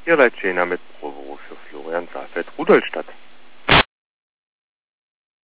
Ihr Leitjena mit Proberuf für Florian Saalfeld, Rudolstadt.